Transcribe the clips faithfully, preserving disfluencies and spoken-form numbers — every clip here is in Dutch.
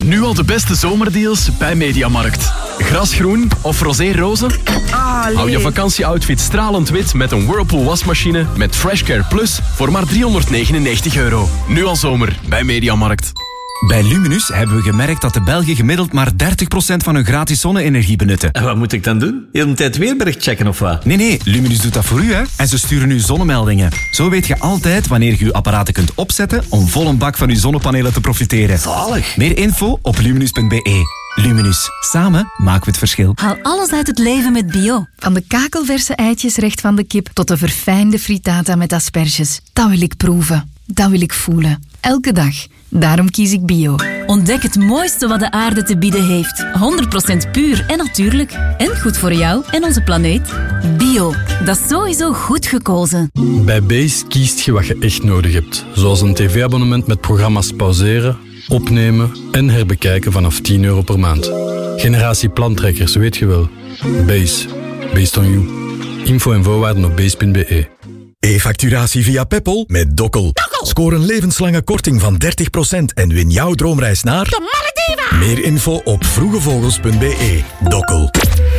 Nu al de beste zomerdeals bij Mediamarkt. Grasgroen of rosé roze? Allee. Hou je vakantieoutfit stralend wit met een Whirlpool wasmachine met FreshCare Plus voor maar driehonderdnegenennegentig euro. Nu al zomer bij Mediamarkt. Bij Luminus hebben we gemerkt dat de Belgen gemiddeld maar dertig procent van hun gratis zonne-energie benutten. En wat moet ik dan doen? Heel de tijd weerbericht checken of wat? Nee, nee, Luminus doet dat voor u, hè. En ze sturen u zonnemeldingen. Zo weet je altijd wanneer je uw apparaten kunt opzetten om vol een bak van uw zonnepanelen te profiteren. Zalig. Meer info op luminus punt b e. Luminus. Samen maken we het verschil. Haal alles uit het leven met Bio. Van de kakelverse eitjes recht van de kip tot de verfijnde frittata met asperges. Dat wil ik proeven. Dat wil ik voelen. Elke dag. Daarom kies ik Bio. Ontdek het mooiste wat de aarde te bieden heeft. honderd procent puur en natuurlijk. En goed voor jou en onze planeet. Bio. Dat is sowieso goed gekozen. Bij Base kiest je wat je echt nodig hebt. Zoals een tv-abonnement met programma's pauzeren, opnemen en herbekijken vanaf tien euro per maand. Generatie plantrekkers, weet je wel. Base. Based on you. Info en voorwaarden op base punt b e. E-facturatie via Peppol met Dokkel. Scoor een levenslange korting van dertig procent en win jouw droomreis naar... de Malediven! Meer info op vroegevogels punt b e. Dokkel.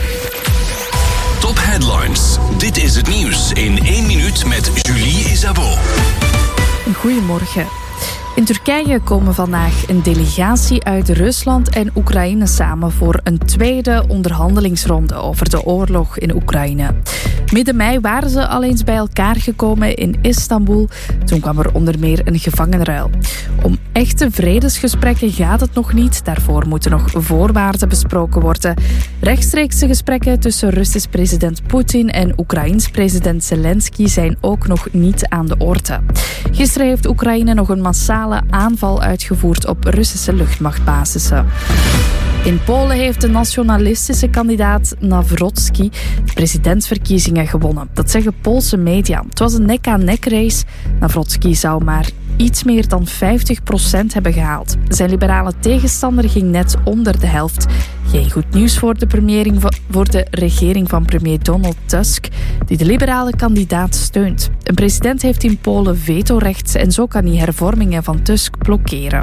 Top Headlines. Dit is het nieuws in één minuut met Julie Isabeau. Goedemorgen. In Turkije komen vandaag een delegatie uit Rusland en Oekraïne samen voor een tweede onderhandelingsronde over de oorlog in Oekraïne. Midden mei waren ze al eens bij elkaar gekomen in Istanbul. Toen kwam er onder meer een gevangenruil. Om echte vredesgesprekken gaat het nog niet. Daarvoor moeten nog voorwaarden besproken worden. Rechtstreekse gesprekken tussen Russisch president Poetin en Oekraïns president Zelensky zijn ook nog niet aan de orde. Gisteren heeft Oekraïne nog een massale aanval uitgevoerd op Russische luchtmachtbasissen. In Polen heeft de nationalistische kandidaat Nawrocki de presidentsverkiezingen gewonnen. Dat zeggen Poolse media. Het was een nek-aan-nek race. Nawrocki zou maar iets meer dan vijftig procent hebben gehaald. Zijn liberale tegenstander ging net onder de helft. Geen goed nieuws voor de, voor de regering van premier Donald Tusk, die de liberale kandidaat steunt. Een president heeft in Polen vetorecht en zo kan hij hervormingen van Tusk blokkeren.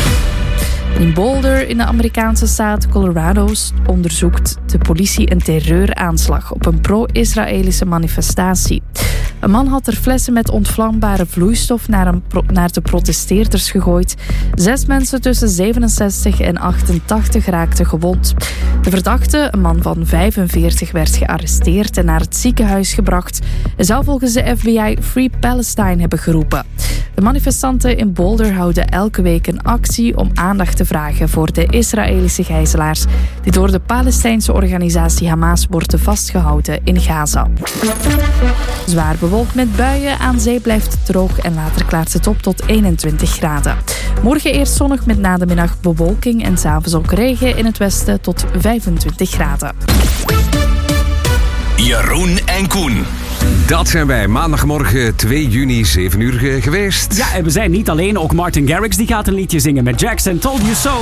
In Boulder, in de Amerikaanse staat Colorado, onderzoekt de politie een terreuraanslag op een pro-Israëlische manifestatie. Een man had er flessen met ontvlambare vloeistof naar, een pro- naar de protesteerders gegooid. Zes mensen tussen zevenenzestig en achtentachtig raakten gewond. De verdachte, een man van vijfenveertig, werd gearresteerd en naar het ziekenhuis gebracht. Hij zou volgens de F B I Free Palestine hebben geroepen. De manifestanten in Boulder houden elke week een actie om aandacht te vragen voor de Israëlische gijzelaars die door de Palestijnse organisatie Hamas worden vastgehouden in Gaza. Zwaar bewolkt met buien, aan zee blijft het droog en later klaart het op tot eenentwintig graden. Morgen eerst zonnig met na de middag bewolking en 's avonds ook regen in het westen tot vijfentwintig graden. Jeroen en Koen. Dat zijn wij, maandagmorgen twee juni, zeven uur geweest. Ja, en we zijn niet alleen, ook Martin Garrix die gaat een liedje zingen met Jackson, Told You So.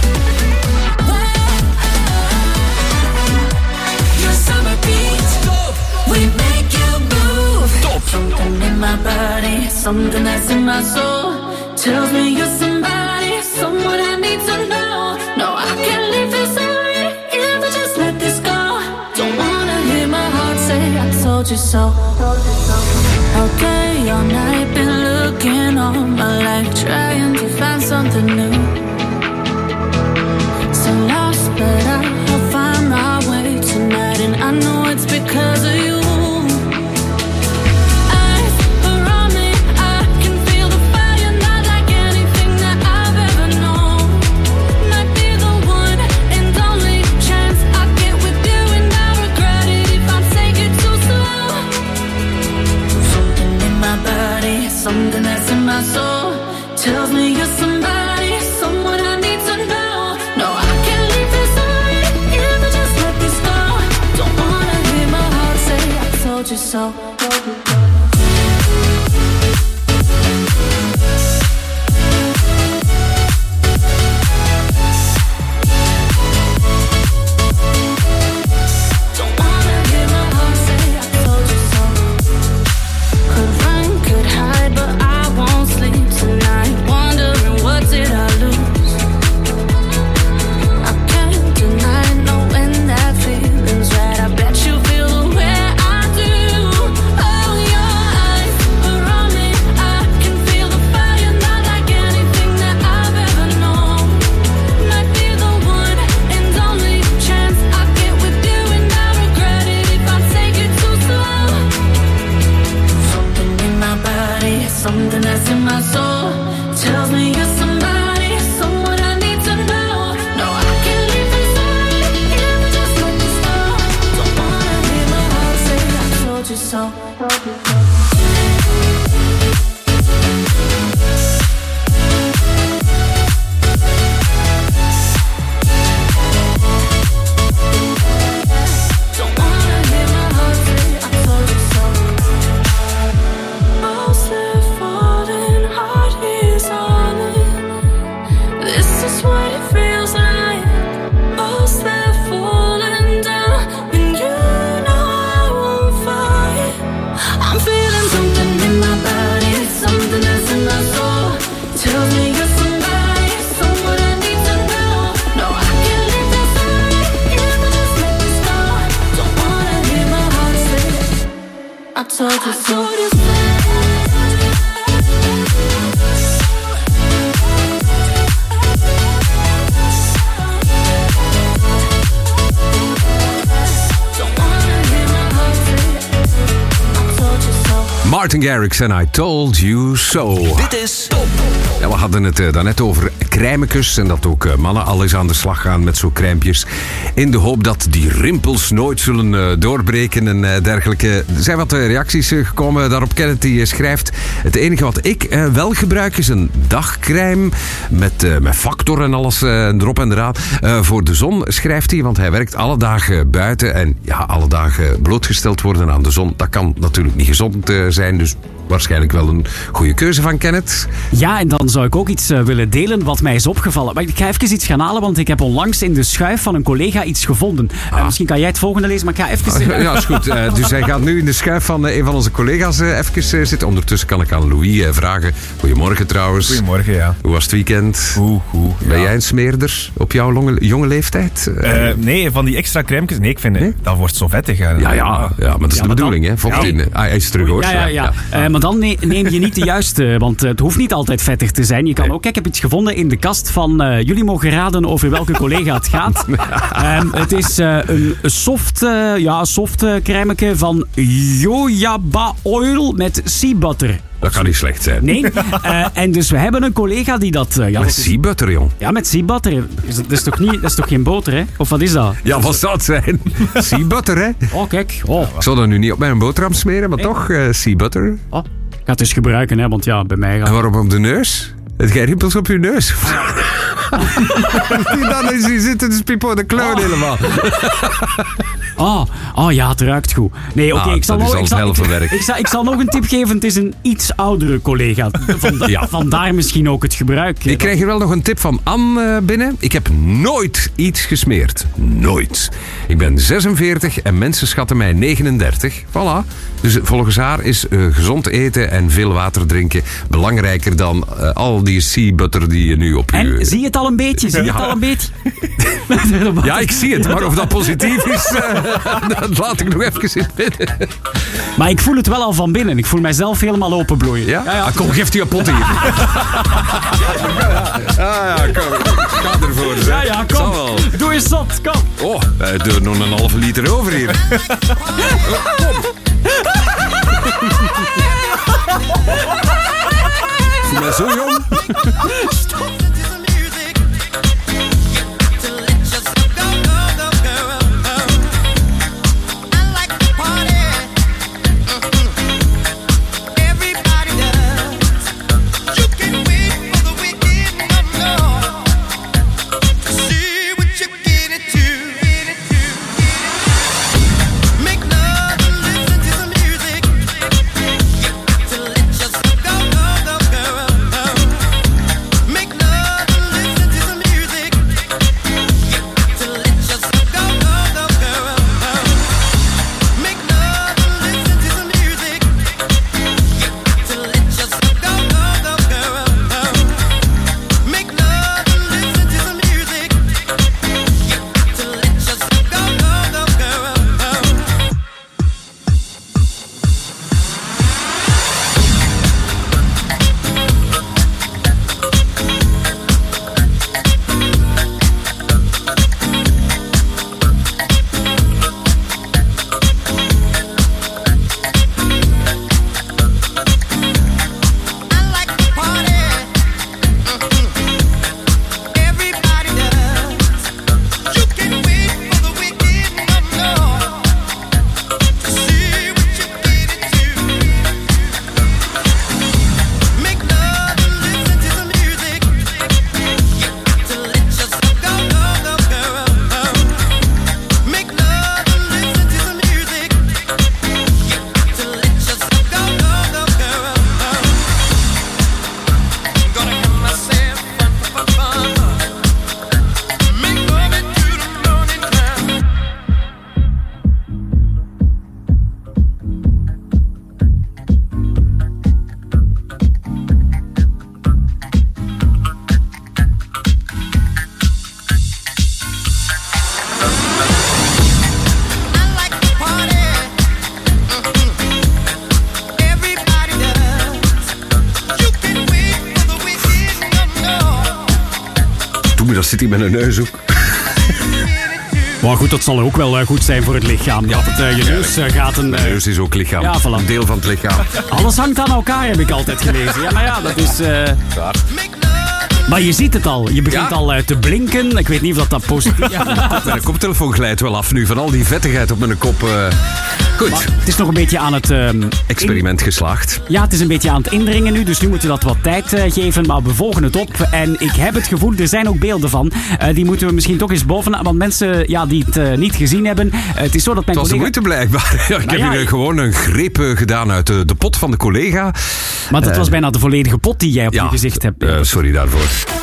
Top. Something in my body, something that's in my soul tells me you're somebody, someone I need to know. No, I can't leave this already if I just let this go. Don't wanna hear my heart say I told you so. Okay, all night been looking all my life, trying to find something new. So lost, but I'll find my way tonight, and I know it's because of you. Something that's in my soul tells me you're somebody, someone Martin Garrix en I Told You So. Dit is Top. Ja, we hadden het uh, daarnet over crèmekes en dat ook uh, mannen al eens aan de slag gaan met zo'n crèmpjes. In de hoop dat die rimpels nooit zullen uh, doorbreken en uh, dergelijke. Er zijn wat uh, reacties uh, gekomen daarop. Kenneth die uh, schrijft: het enige wat ik uh, wel gebruik is een dagcrème met, uh, met factor en alles uh, erop en eraan. Uh, voor de zon schrijft hij, want hij werkt alle dagen buiten en ja, alle dagen blootgesteld worden aan de zon. Dat kan natuurlijk niet gezond uh, zijn, dus waarschijnlijk wel een goede keuze van Kenneth. Ja, en dan zou ik ook iets uh, willen delen wat mij is opgevallen. Maar ik ga even iets gaan halen, want ik heb onlangs in de schuif van een collega iets gevonden. Ah. Uh, misschien kan jij het volgende lezen, maar ik ga even... Ah, ja, is goed. Uh, dus hij gaat nu in de schuif van uh, een van onze collega's uh, even uh, zitten. Ondertussen kan ik aan Louis uh, vragen. Goedemorgen trouwens. Goedemorgen, ja. Hoe was het weekend? Goed, goed. Ben ja. jij een smeerder op jouw longe, jonge leeftijd? Uh, nee, van die extra crèmekes. Nee, ik vind nee? dat wordt zo vettig. Hè. Ja, ja, ja, maar dat is ja, de bedoeling, dan, hè? Vocht ja. in. Ah, hij is terug, hoor. Ja, ja, ja. ja. Uh, maar dan ne- neem je niet de juiste, want het hoeft niet altijd vettig te zijn. Je kan nee. ook, kijk, ik heb iets gevonden in de kast van, uh, jullie mogen raden over welke collega het gaat. um, het is uh, een soft, uh, ja, soft uh, crèmeke van Jojoba Oil met sea butter. Dat kan niet slecht zijn. Nee. Uh, en dus we hebben een collega die dat... Uh, ja, met sea butter, jong. Ja, met sea butter. Is dat, dat, is toch niet, dat is toch geen boter, hè? Of wat is dat? Ja, wat zou het zijn? Sea butter, hè? Oh, kijk. Oh. Ik zou dat nu niet op mijn boterham smeren, maar nee. toch, uh, sea butter. Oh. Ik ga het eens gebruiken, hè, want ja, bij mij gaat... En waarom op de neus? Heb jij rimpels op je neus? Dan is hij zitten, dus Pipo de clown oh. helemaal. Oh, oh ja, het ruikt goed. Nee, oké, okay, ah, ik, zal nog, ik, zal, ik, werk. ik, zal, ik zal nog een tip geven. Het is een iets oudere collega. Vanda, ja. Vandaar misschien ook het gebruik. Ik krijg hier wel nog een tip van Anne binnen. Ik heb nooit iets gesmeerd. Nooit. Ik ben zesenveertig en mensen schatten mij negenendertig. Voilà. Dus volgens haar is uh, gezond eten en veel water drinken belangrijker dan uh, al die sea butter die je nu op je... En zie je het al een beetje? Zie je ja. het al een beetje? Ja, ik zie het. Maar of dat positief is, uh, dat laat ik nog even in binnen. Maar ik voel het wel al van binnen. Ik voel mijzelf helemaal openbloeien. Ja? Ja, ja. Ah, kom, geef die een pot hier. Ah ja, kom. Ga ervoor. Zeg. Ja, ja, kom. Doe eens zot, kom. Oh, wij doen nog een halve liter over hier. Kom. Voel mij zo jong. Stop. Doe me, dat zit hij met een neus ook. Maar goed, dat zal ook wel uh, goed zijn voor het lichaam. Ja, dat het uh, je neus uh, gaat een... Uh... neus is ook lichaam. Ja, voilà. Een deel van het lichaam. Alles hangt aan elkaar, heb ik altijd gelezen. Ja, maar ja, dat is... Uh... Maar je ziet het al. Je begint ja. al uh, te blinken. Ik weet niet of dat, dat positief is. Ja. Mijn koptelefoon glijdt wel af nu van al die vettigheid op mijn kop. Uh... Goed. Maar het is nog een beetje aan het... Uh, Experiment in... geslaagd. Ja, het is een beetje aan het indringen nu. Dus nu moeten we dat wat tijd uh, geven. Maar we volgen het op. En ik heb het gevoel, er zijn ook beelden van. Uh, die moeten we misschien toch eens boven... Want mensen ja, die het uh, niet gezien hebben... Uh, het is zo dat mijn het was collega... de moeite blijkbaar. Ja, ik nou heb ja, hier ik... gewoon een greep uh, gedaan uit de, de pot van de collega. Maar dat uh, was bijna de volledige pot die jij op ja, je gezicht hebt. Uh, sorry daarvoor.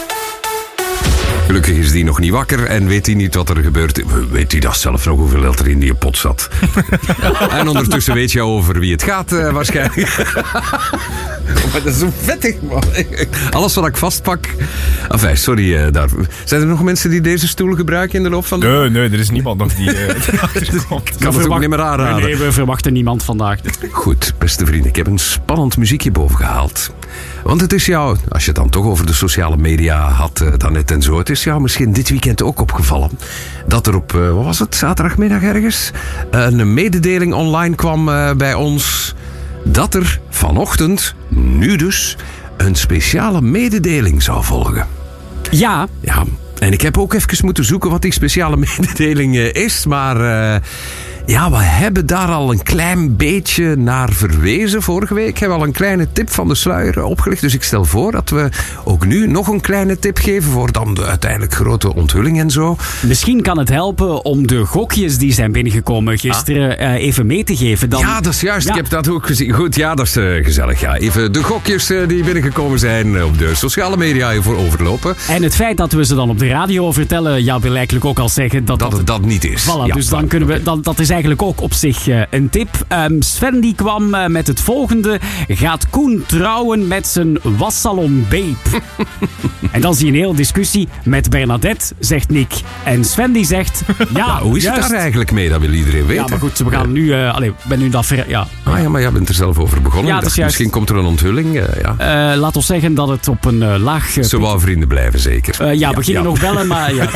Gelukkig is die nog niet wakker en weet hij niet wat er gebeurt. Weet hij dat zelf nog hoeveel er in die pot zat? En ondertussen weet je over wie het gaat uh, waarschijnlijk. Maar dat is zo vettig, man. Alles wat ik vastpak... Enfin, sorry uh, daar. Zijn er nog mensen die deze stoel gebruiken in de loop van de... Nee, nee, er is niemand nog die... Uh, ik kan het ook niet meer aanraden. Nee, we verwachten niemand vandaag. Goed, beste vrienden. Ik heb een spannend muziekje bovengehaald. Want het is jou, als je het dan toch over de sociale media had uh, daarnet en zo, het is jou misschien dit weekend ook opgevallen dat er op, uh, wat was het, zaterdagmiddag ergens, uh, een mededeling online kwam uh, bij ons dat er vanochtend, nu dus, een speciale mededeling zou volgen. Ja. Ja, en ik heb ook even moeten zoeken wat die speciale mededeling uh, is, maar... Uh, Ja, we hebben daar al een klein beetje naar verwezen vorige week. Ik heb al een kleine tip van de sluier opgelicht. Dus ik stel voor dat we ook nu nog een kleine tip geven voor dan de uiteindelijk grote onthulling en zo. Misschien kan het helpen om de gokjes die zijn binnengekomen gisteren ah. uh, even mee te geven. Dan... Ja, dat is juist. Ja. Ik heb dat ook gezien. Goed, ja, dat is uh, gezellig. Ja. Even de gokjes uh, die binnengekomen zijn op de sociale media even overlopen. En het feit dat we ze dan op de radio vertellen, ja, wil eigenlijk ook al zeggen dat dat, dat het dat niet is. Voilà, ja, dus dan kunnen we, dan, dat is eigenlijk ook op zich uh, een tip. Um, Sven die kwam uh, met het volgende. Gaat Koen trouwen met zijn wassalon babe? En dan zie je een hele discussie met Bernadette, zegt Nick. En Sven die zegt... Ja, ja hoe is juist. het daar eigenlijk mee? Dat wil iedereen weten. Ja, maar goed, we gaan nu... Uh, allez, ben nu dat ver, ja. Ah ja, maar jij bent er zelf over begonnen. Ja, dacht, misschien komt er een onthulling. Uh, ja. uh, laat ons zeggen dat het op een uh, laag... Uh, Ze wou vrienden blijven, zeker. Uh, ja, ja, we gingen ja. nog bellen, maar... Ja,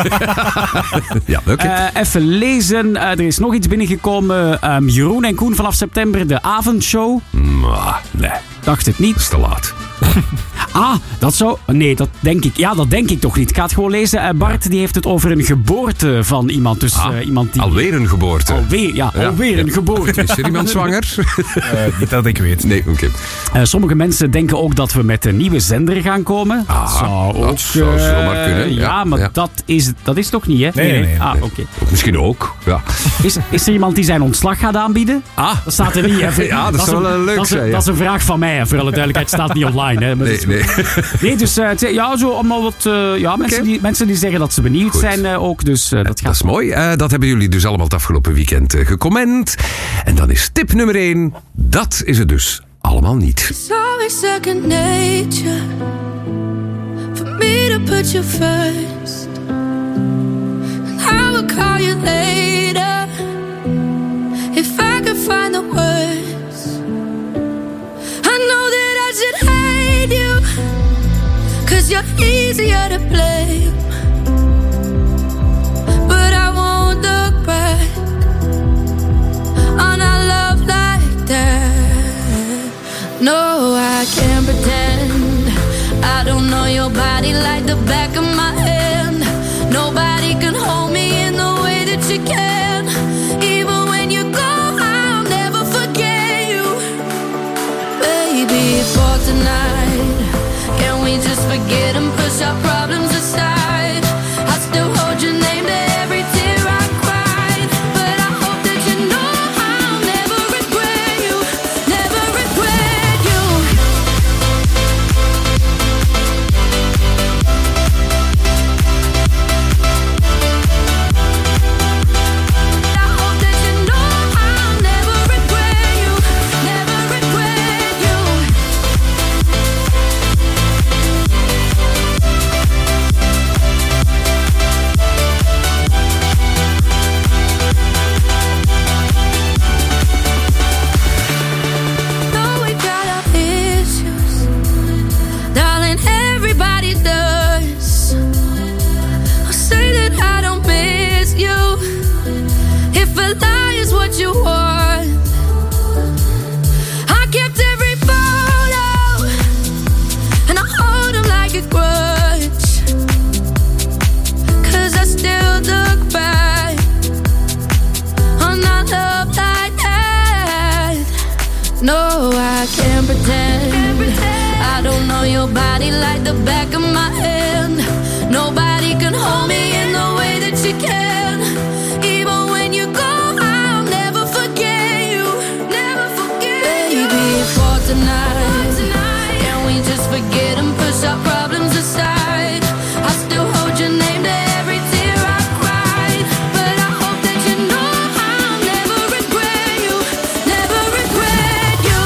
ja oké. Okay. Uh, even lezen. Uh, er is nog iets binnengekomen. Um, Jeroen en Koen vanaf september, de avondshow. Mwah, nee. Dacht het niet. Dat is te laat. Ah, dat zou... Nee, dat denk ik... Ja, dat denk ik toch niet. Ik ga het gewoon lezen. Uh, Bart die heeft het over een geboorte van iemand. Dus, ah, uh, iemand die... Alweer een geboorte. Alweer, ja. ja. Alweer ja. een geboorte. Is er iemand zwanger? uh, niet dat ik weet. Nee, oké. Okay. Uh, sommige mensen denken ook dat we met een nieuwe zender gaan komen. Ah, zou dat ook, zou uh, zomaar kunnen. Ja, ja maar ja. Dat, is, dat is toch niet, hè? Nee, nee, nee. nee. Ah, nee. oké. Okay. Misschien ook, ja. Is, is er iemand die zijn ontslag gaat aanbieden? Ah. Dat staat er niet, hè? Ja, dat, dat zou wel leuk dat zijn. Is, Ja. Dat is een vraag van mij, hè. Voor alle duidelijkheid. Het staat niet online, hè? Nee, nee. Nee, dus uh, ja, zo allemaal wat uh, ja, mensen, okay. die, mensen die zeggen dat ze benieuwd Goed. zijn uh, ook. Dus, uh, dat, gaat dat is mooi. Uh, dat hebben jullie dus allemaal het afgelopen weekend uh, gecomment. En dan is tip nummer één. Dat is het dus allemaal niet. It's always second nature for me to put you first. And I will call you later if I could find the words. I know that I should hate you, 'cause you're easier to blame. But I won't look back on our love like that. No, I can't pretend I don't know your body like the back of my hand. Nobody can hold me in the way that you can. Even when you go, I'll never forget you. Baby, for tonight, can we just forget and push our problems aside? a lie is what you want. I kept every photo and I hold them like a grudge, 'cause I still look back on our love like that. No, I can't pretend. I don't know your body like the back of my hand. Nobody can hold me in the way that you can. Even when you go, I'll never forget you. Never forget you. Baby, for tonight, can we just forget and push our problems aside? I still hold your name to every tear I cried, but I hope that you know I'll never regret you. Never regret you.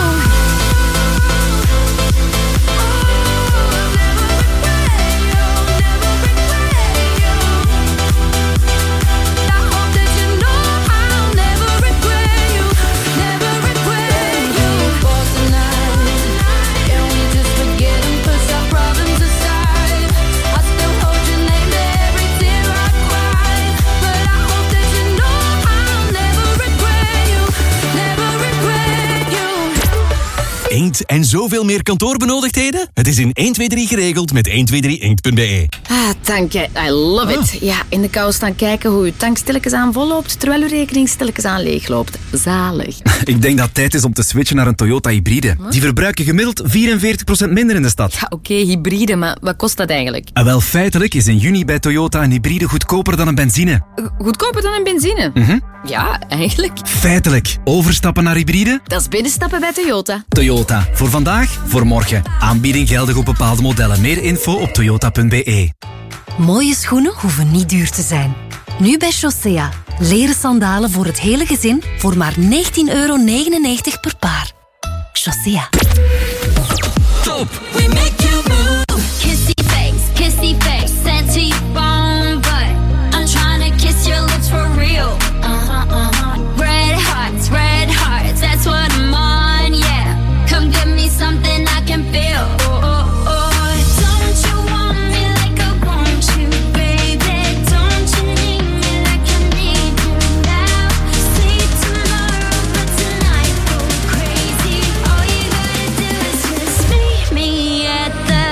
Inkt en zoveel meer kantoorbenodigdheden? Het is in één twee drie geregeld met één twee drie inkt punt b e. Ah, dank je. I love it. Ja, in de kou staan kijken hoe uw tank stilletjes aan volloopt, terwijl uw rekening stilletjes aan leegloopt. Zalig. Ik denk dat het tijd is om te switchen naar een Toyota hybride. Die verbruiken gemiddeld vierenveertig procent minder in de stad. Ja, oké, okay, hybride, maar wat kost dat eigenlijk? En wel, feitelijk is in juni bij Toyota een hybride goedkoper dan een benzine. Goedkoper dan een benzine? Mm-hmm. Ja, eigenlijk. Feitelijk. Overstappen naar hybride? Dat is binnenstappen bij Toyota. Toyota. Voor vandaag, voor morgen. Aanbieding geldig op bepaalde modellen. Meer info op toyota punt b e. Mooie schoenen hoeven niet duur te zijn. Nu bij Chaussea. Leren sandalen voor het hele gezin voor maar negentien euro negenennegentig per paar. Chaussea. Top. We make you move. Kissy face, kissy face, sexy bone butt. I'm trying to kiss your lips for real. Uh-huh, uh-huh. Red hearts, red hearts, that's what I'm on, yeah. Come give me something I can feel. Oh, oh, oh. Don't you want me like I want you, baby? Don't you need me like I need you now? Sleep tomorrow, but tonight go crazy. All you gotta do is just meet me at the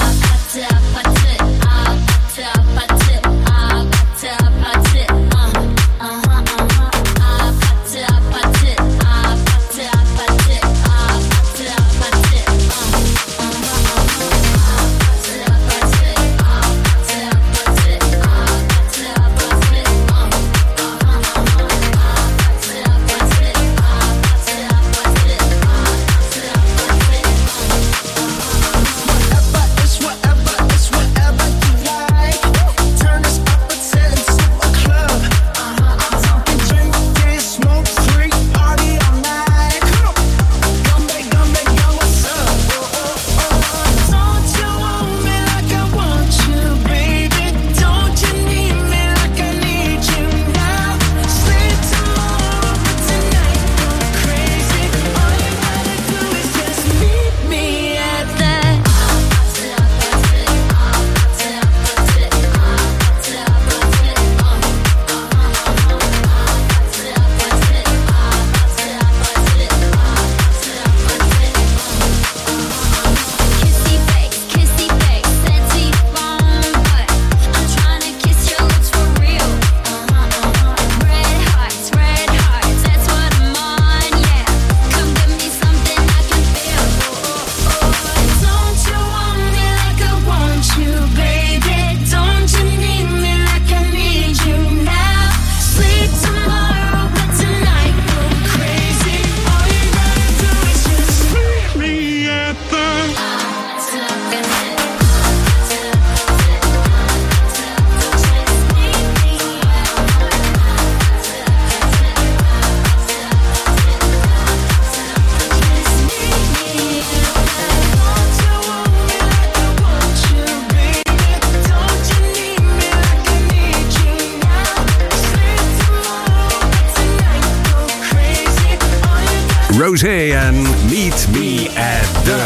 Rosé en Meet Me at the...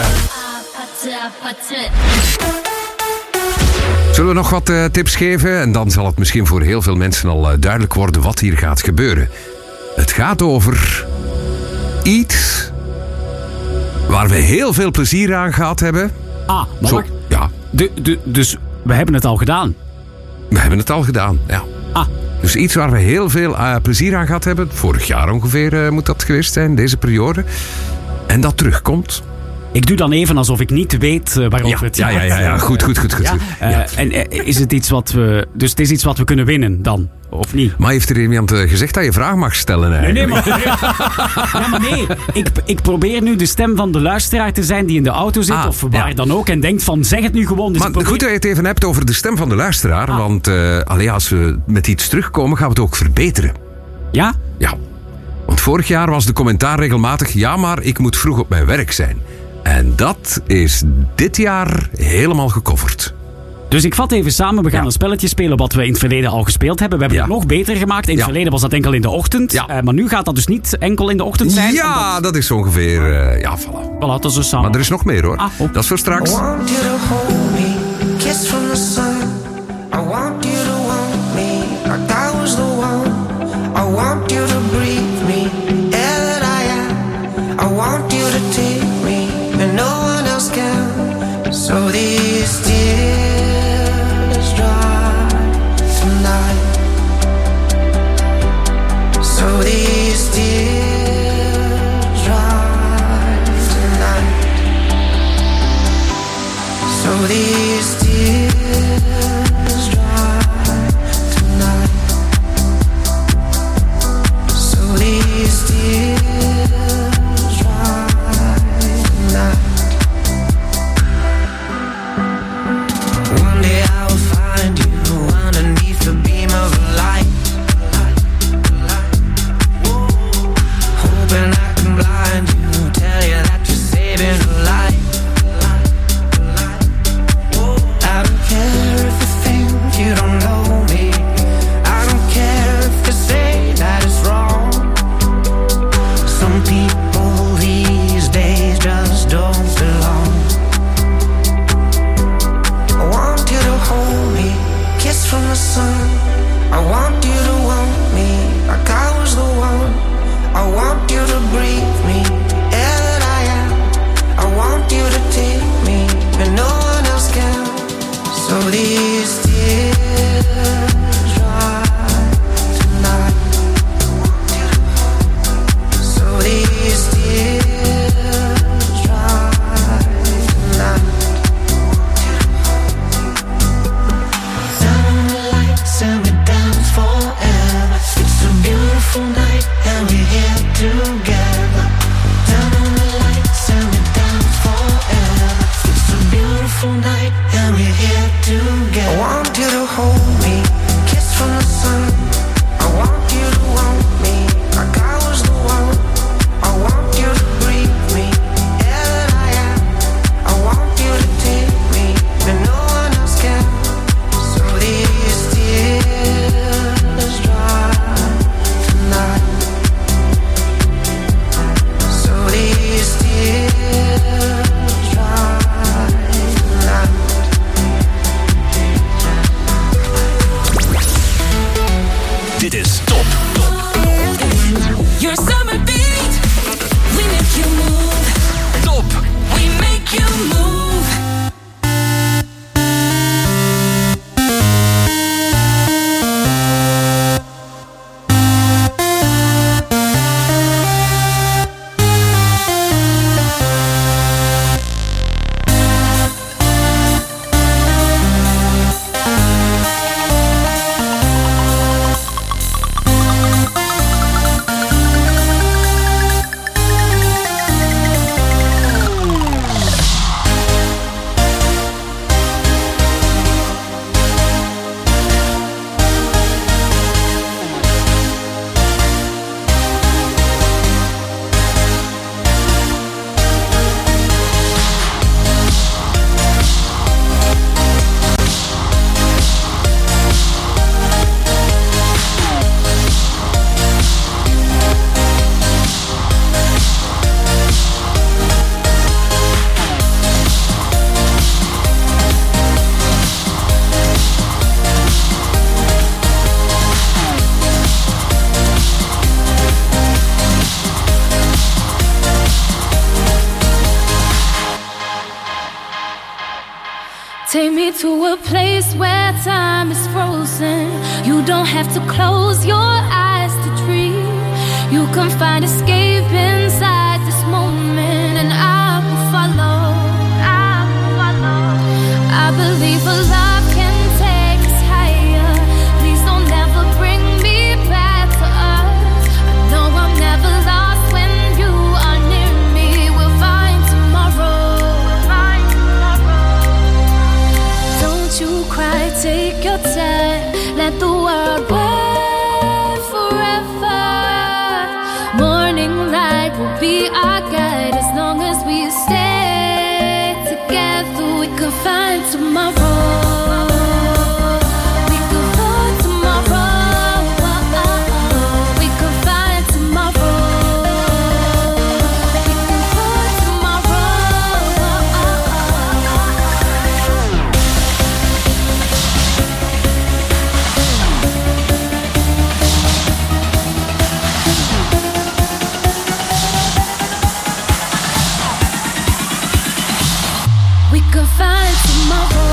Zullen we nog wat uh, tips geven? En dan zal het misschien voor heel veel mensen al uh, duidelijk worden wat hier gaat gebeuren. Het gaat over iets waar we heel veel plezier aan gehad hebben. Ah, maar Zo, wacht. ja. De, de, dus we hebben het al gedaan. We hebben het al gedaan, ja. Ah. Dus iets waar we heel veel uh, plezier aan gehad hebben. Vorig jaar ongeveer uh, moet dat geweest zijn, deze periode. En dat terugkomt. Ik doe dan even alsof ik niet weet uh, waarover Ja, het ja, gaat. ja, ja, ja. Goed, goed, goed, goed. Ja? Uh, Ja. En uh, is het iets wat we... Dus het is iets wat we kunnen winnen dan, of niet? Maar heeft er iemand uh, gezegd dat je vraag mag stellen Nee, eigenlijk? nee, maar, ja, maar nee. Ik, ik probeer nu de stem van de luisteraar te zijn die in de auto zit, Ah, of waar ja. dan ook, en denkt van, zeg het nu gewoon. Dus Maar ik probeer... goed dat je het even hebt over de stem van de luisteraar. Ah. Want uh, allee, als we met iets terugkomen, gaan we het ook verbeteren. Ja? Ja. Want vorig jaar was de commentaar regelmatig... ja, maar ik moet vroeg op mijn werk zijn. En dat is dit jaar helemaal gecoverd. Dus ik vat even samen, we gaan Ja. een spelletje spelen wat we in het verleden al gespeeld hebben. We hebben Ja. het nog beter gemaakt. In het Ja. verleden was dat enkel in de ochtend. Ja. Uh, maar nu gaat dat dus niet enkel in de ochtend zijn. Ja, dat is ongeveer... Uh, ja, voilà. Voilà, dat is dus samen. Maar er is nog meer, hoor. Ah, oh. Dat is voor straks. I want you to hold me, kiss from the sun. I want you to want me, like I was the one. I want you to breathe me, air that I am. I want you to take me, and no one else can. So these tears dry tonight. So these tears dry tonight. So these tears dry tonight. me to a place where time is frozen. You don't have to close your eyes to dream. You can find escape inside this moment, and I will follow. I will follow. I believe a love can take us higher. Please don't ever bring me back to us. I know I'm never lost when you are near me. We'll find tomorrow. We'll find tomorrow. Don't you cry, take your time. Let the world wait forever. Morning light will be our guide. As long as we stay together, we can find tomorrow. We can find tomorrow. We can find tomorrow. We can find tomorrow. We can find tomorrow.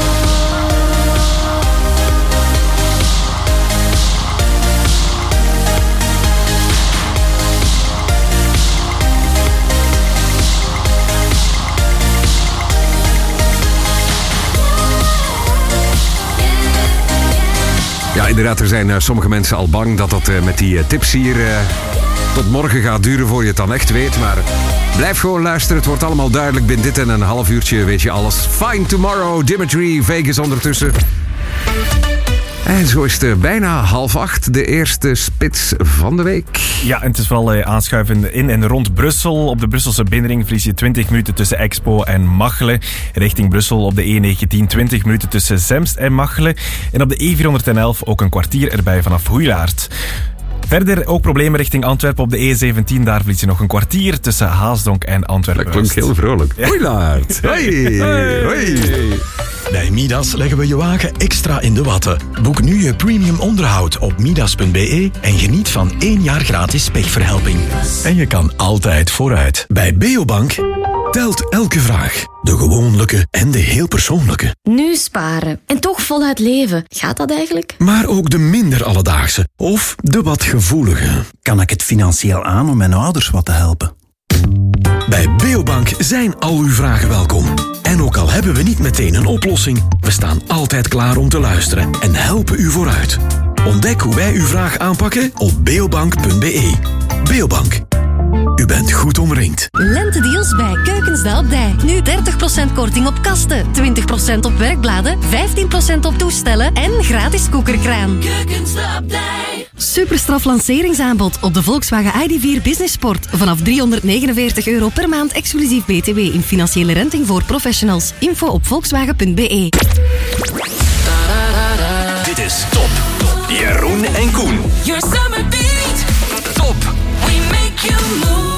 Ja, inderdaad, er zijn uh, sommige mensen al bang dat dat uh, met die uh, tips hier uh, tot morgen gaat duren voor je het dan echt weet. Maar blijf gewoon luisteren, het wordt allemaal duidelijk. Binnen dit en een half uurtje weet je alles. Find Tomorrow, Dimitri, Vegas ondertussen. En zo is het bijna half acht, de eerste spits van de week. Ja, en het is vooral uh, aanschuiven in en rond Brussel. Op de Brusselse binnenring verlies je twintig minuten tussen Expo en Machelen. Richting Brussel op de E negentien twintig minuten tussen Zemst en Machelen. En op de E vierhonderdelf ook een kwartier erbij vanaf Hoeilaard. Verder ook problemen richting Antwerpen op de E zeventien. Daar verlies je nog een kwartier tussen Haasdonk en Antwerpen. Dat klonk heel vrolijk. Ja. Hoeilaard. Hoi. Hoi. Bij Midas leggen we je wagen extra in de watten. Boek nu je premium onderhoud op midas punt b e en geniet van één jaar gratis pechverhelping. En je kan altijd vooruit. Bij Beobank telt elke vraag. De gewoonlijke en de heel persoonlijke. Nu sparen en toch voluit leven. Gaat dat eigenlijk? Maar ook de minder alledaagse. Of de wat gevoelige. Kan ik het financieel aan om mijn ouders wat te helpen? Bij Beobank zijn al uw vragen welkom. En ook al hebben we niet meteen een oplossing, we staan altijd klaar om te luisteren en helpen u vooruit. Ontdek hoe wij uw vraag aanpakken op beobank punt b e. Beobank. U bent goed omringd. Lentedeals bij Keukens de Abdij. Nu dertig procent korting op kasten, twintig procent op werkbladen, vijftien procent op toestellen en gratis koekerkraan. Keukens de Abdij. Superstraf lanceringsaanbod op de Volkswagen I D vier Business Sport. Vanaf driehonderdnegenenveertig euro per maand exclusief B T W in financiële renting voor professionals. Info op volkswagen punt b e. Dit is Top. Jeroen en Koen. Your summer beat. Top. We make you move.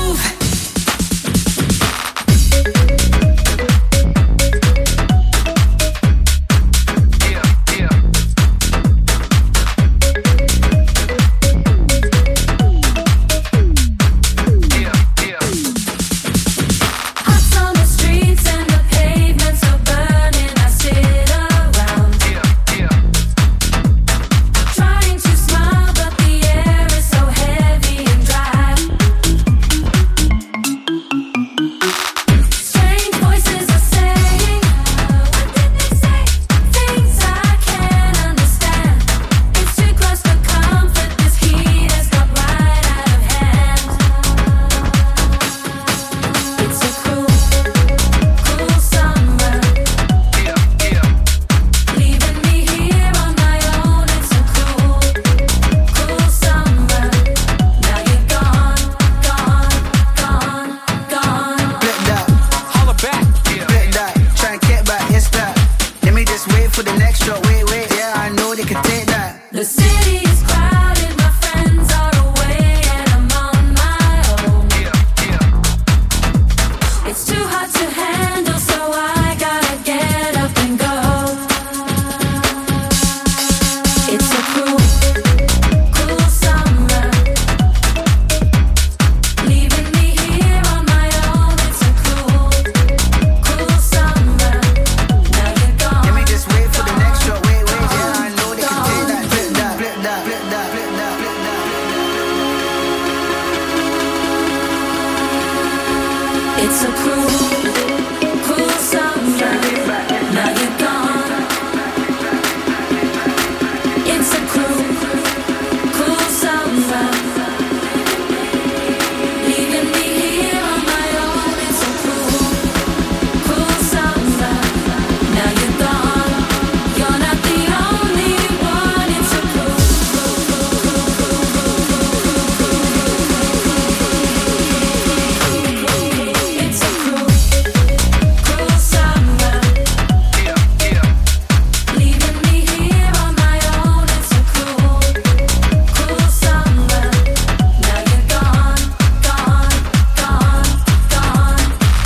It's a cruel, cruel summer. Now you're gone. It's a cruel, cruel summer. Leaving me here on my own. It's a cruel, cruel summer. Now you're gone. You're not the only one. It's a cruel, cruel, cruel, cruel, cruel, cruel, cruel. It's a cruel, cruel summer. Leaving me here on my own. It's a cruel, cruel summer. Now you're gone, gone, gone, gone.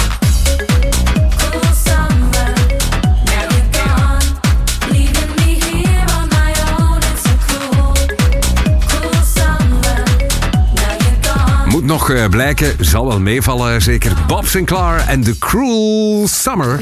Cruel summer. Now you're gone. Leaving me here on my own. It's a cruel, cruel summer. Now you're gone. Moet nog eh, blijken, zal wel meevallen zeker. Bob Sinclair en The Cruel Summer.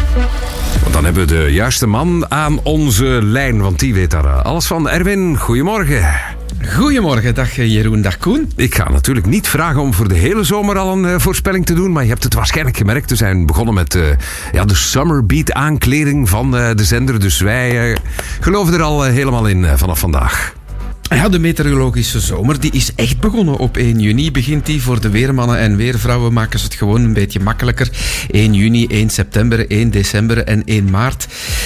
Want dan hebben we de juiste man aan onze lijn, want die weet daar eh, alles van. Erwin, goedemorgen. Goedemorgen, dag Jeroen, dag Koen. Ik ga natuurlijk niet vragen om voor de hele zomer al een eh, voorspelling te doen, maar je hebt het waarschijnlijk gemerkt. We zijn begonnen met eh, ja, de Summerbeat aankleding van eh, de zender, dus wij eh, geloven er al eh, helemaal in eh, vanaf vandaag. Ja, de meteorologische zomer die is echt begonnen. Op één juni begint die. Voor de weermannen en weervrouwen maken ze het gewoon een beetje makkelijker. één juni, één september, één december en één maart.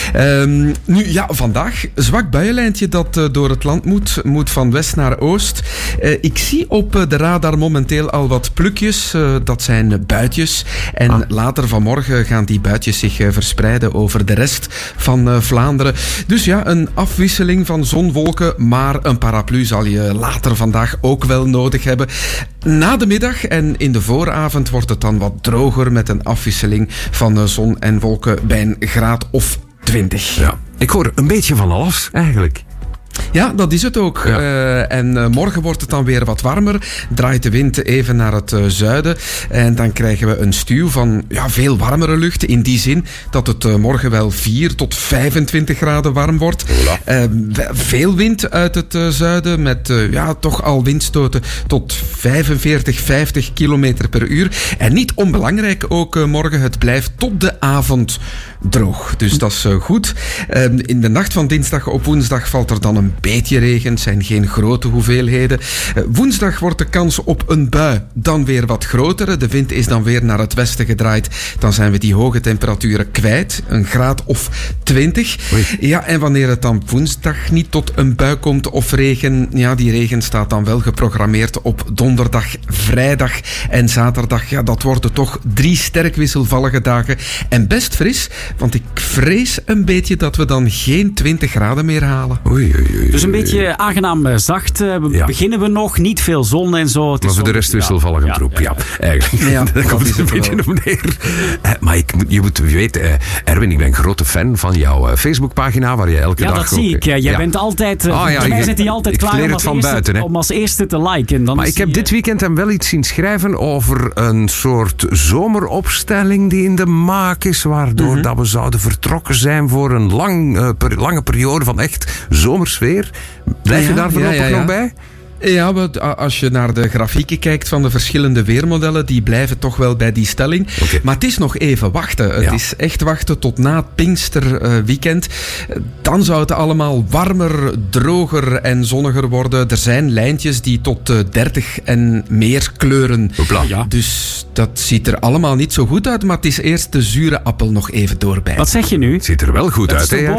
Um, nu, ja, vandaag zwak buienlijntje dat uh, door het land moet. Moet van west naar oost. Uh, ik zie op uh, de radar momenteel al wat plukjes. Uh, dat zijn uh, buitjes. En ah. later vanmorgen gaan die buitjes zich uh, verspreiden over de rest van uh, Vlaanderen. Dus ja, een afwisseling van zon, wolken, maar een paraplu zal je later vandaag ook wel nodig hebben. Na de middag en in de vooravond wordt het dan wat droger met een afwisseling van zon en wolken bij een graad of twintig. Ja, ik hoor een beetje van alles eigenlijk. Ja, dat is het ook. Ja. Uh, en uh, morgen wordt het dan weer wat warmer. Draait de wind even naar het uh, zuiden. En dan krijgen we een stuw van ja, veel warmere lucht. In die zin dat het uh, morgen wel vier tot vijfentwintig graden warm wordt. Uh, veel wind uit het uh, zuiden. Met uh, ja, toch al windstoten tot vijfenveertig, vijftig kilometer per uur. En niet onbelangrijk ook uh, morgen. Het blijft tot de avond droog. Dus dat is uh, goed. Uh, in de nacht van dinsdag op woensdag valt er dan een beetje regen. Het zijn geen grote hoeveelheden. Uh, woensdag wordt de kans op een bui dan weer wat groter. De wind is dan weer naar het westen gedraaid. Dan zijn we die hoge temperaturen kwijt. Een graad of twintig. Oei. Ja, en wanneer het dan woensdag niet tot een bui komt of regen, ja, die regen staat dan wel geprogrammeerd op donderdag, vrijdag en zaterdag. Ja, dat worden toch drie sterk wisselvallige dagen. En best fris, want ik vrees een beetje dat we dan geen twintig graden meer halen. Oei, oei, oei. Dus een beetje aangenaam uh, zacht. Uh, ja. Beginnen we nog, niet veel zon en zo. Het maar is voor de rest wisselvallig een ja. troep. Ja, ja. eigenlijk. Ja, Daar komt het een beetje op neer. Uh, maar ik, je moet weten, uh, Erwin, ik ben een grote fan van jouw uh, Facebookpagina, waar je elke ja, dag... Ja, dat zie ik. Ja. Jij ja. bent altijd... Uh, oh, ja, jij zit hij altijd klaar om als, van eerste, buiten, om als eerste te liken. Dan maar ik heb die, dit weekend hem wel iets zien schrijven over een soort zomeropstelling die in de maak is, waardoor mm-hmm. dat we zouden vertrokken zijn voor een lang, uh, per, lange periode van echt zomersfeer. Blijf ja, je daar voorlopig ja, ja, ja. nog bij? Ja, als je naar de grafieken kijkt van de verschillende weermodellen, die blijven toch wel bij die stelling. Okay. Maar het is nog even wachten. Het ja. is echt wachten tot na het Pinksterweekend. Dan zou het allemaal warmer, droger en zonniger worden. Er zijn lijntjes die tot dertig en meer kleuren. Ja. Dus dat ziet er allemaal niet zo goed uit, maar het is eerst de zure appel nog even doorbijten. Wat zeg je nu? Het ziet er wel goed uit, hè?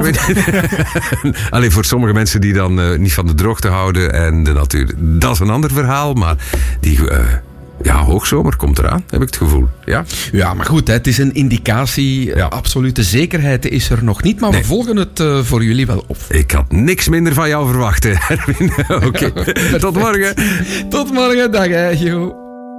Alleen voor sommige mensen die dan uh, niet van de droogte houden en de natuur. Dat is een ander verhaal, maar die uh, ja, hoogzomer komt eraan, heb ik het gevoel. Ja, ja maar goed, hè, het is een indicatie. Ja. Absolute zekerheid is er nog niet, maar nee. we volgen het uh, voor jullie wel op. Ik had niks minder van jou verwacht, hè, Erwin. Oké, okay. Tot morgen. Tot morgen, dag hè, yo.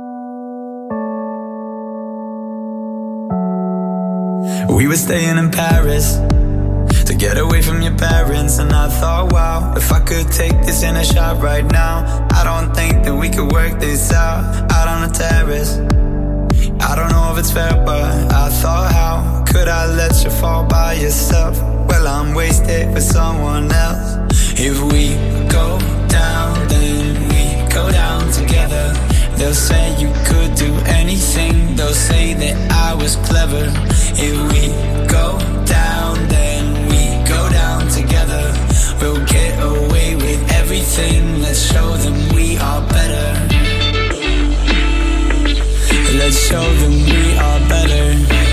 We were staying in Paris to get away from your parents, and I thought, wow, if I could take this in a shot right now, I don't think that we could work this out, out on the terrace. I don't know if it's fair, but I thought, how could I let you fall by yourself? Well, I'm wasted with someone else. If we go down, then we go down together. They'll say you could do anything, they'll say that Let's show them we are better. Let's show them we are better.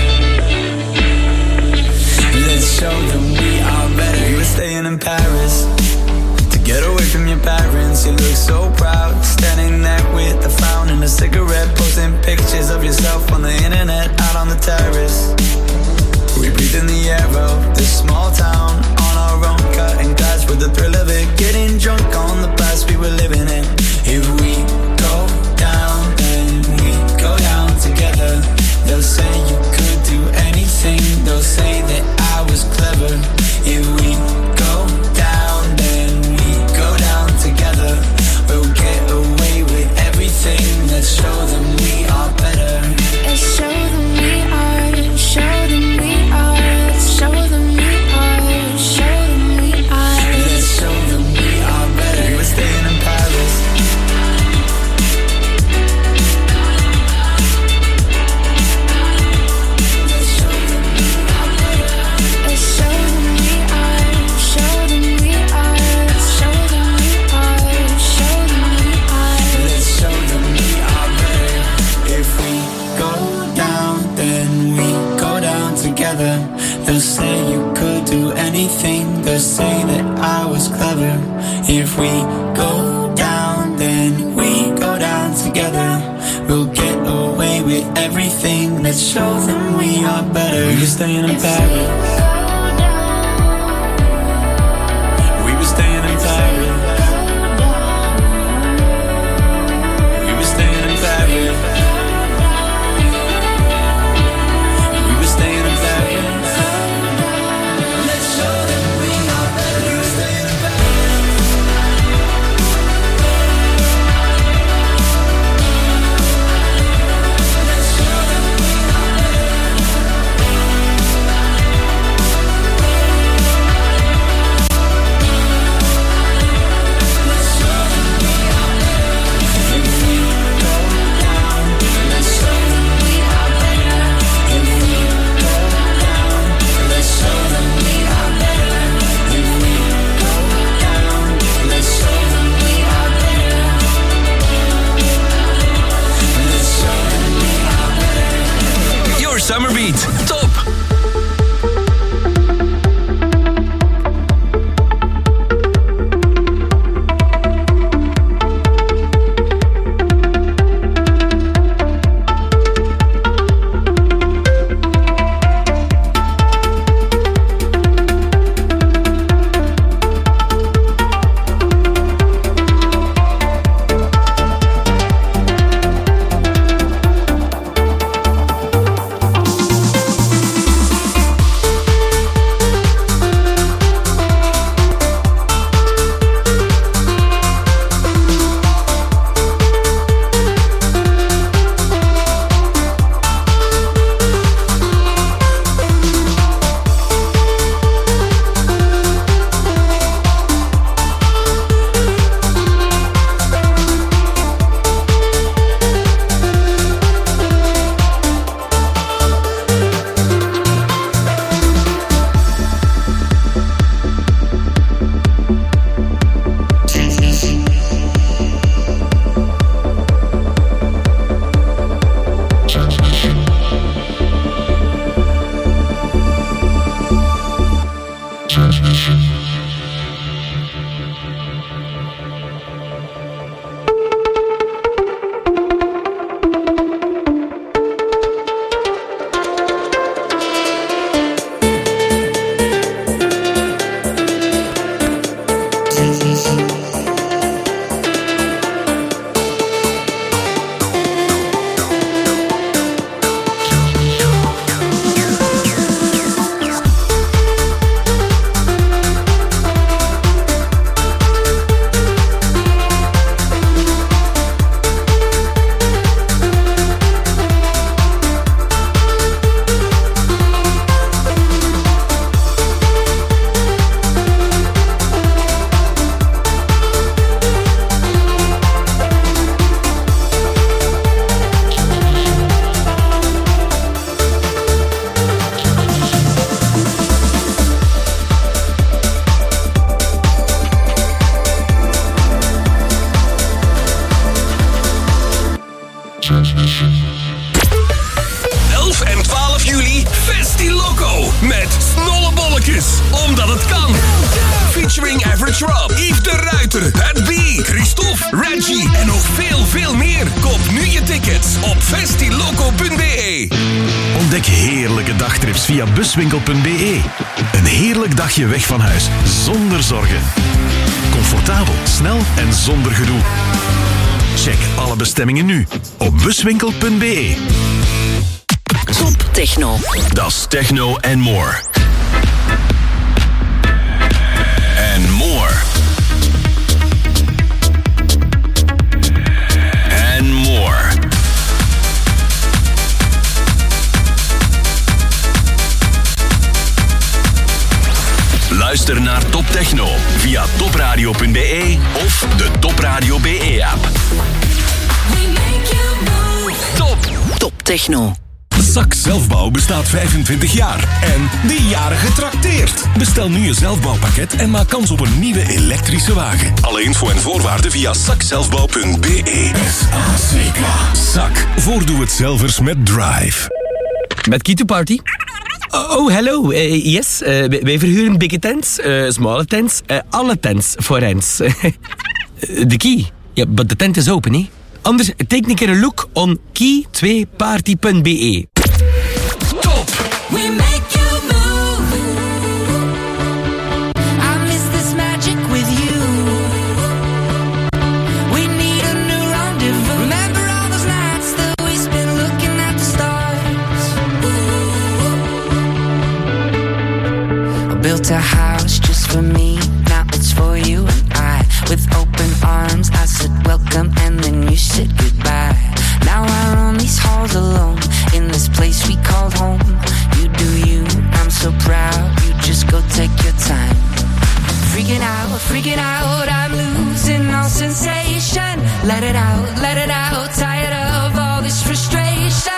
Let's show them we are better. We were staying in Paris to get away from your parents. You look so proud, standing there with a frown and a cigarette, posting pictures of yourself on the internet, out on the terrace. We breathe in the air of this small town, on our own, cutting glass with the thrill of it, getting drunk on the past we were living in. If we go down, then we go down together. They'll say you could do anything, they'll say that I was clever. If we go down, then we go down together. We'll get away with everything. Let's show them we are better. Let's show them we are, show them we are, let's show them we are, show them we are. Let's show them we are better. We were staying in Paris. Let's show them we are better. Let's show them we are, show them we are, let's show them we are, show them we are. Let's show them we are better. If we go down, then we go down together. They'll say you could do anything, they'll say that I was clever. If we go down, then we go down together. We'll get away with everything. Let's show them we are better. We were staying in Paris. We were staying in Paris. We were staying in Paris. We were staying in Paris. Let's show them we are better. We were staying in Paris. Let's show them we are better. elf en twaalf juli Festi-Loco met snollebolletjes, omdat het kan. Featuring Average Rob, Yves de Ruiter, Pat B, Christophe, Reggie en nog veel, veel meer. Koop nu je tickets op festiloco punt b e. Ontdek heerlijke dagtrips via buswinkel punt b e. Een heerlijk dagje weg van huis, zonder zorgen. Comfortabel, snel en zonder gedoe. Check alle bestemmingen nu op buswinkel punt b e. Top techno. Dat is techno and more. And more. And more. Luister naar Top Techno via topradio punt b e of de Topradio B E-app. Top. Top Techno. Zak Zelfbouw bestaat vijfentwintig jaar en die jaren getrakteerd. Bestel nu je zelfbouwpakket en maak kans op een nieuwe elektrische wagen. Alle info en voorwaarden via zakzelfbouw punt b e. S A C K. Zak. Voordoe-het-zelvers met Drive. Met Key to Party. Oh, hello. Uh, yes, uh, wij, wij verhuren big tents, uh, smalle tents, uh, alle tents voor eens. De Key. Ja, but de tent is open, hè? Anders, take een keer een look on key twee party punt b e. Top. We make you move. I miss this magic with you. We need a new rendezvous. Remember all those nights that we spent looking at the stars. I built a house just for me. Now it's for you and I. With open arms, I said welcome and then you said goodbye. Now I roam these halls alone in this place we called home. You do you, I'm so proud. You just go take your time. Freaking out, freaking out, I'm losing all sensation. Let it out, let it out, tired of all this frustration.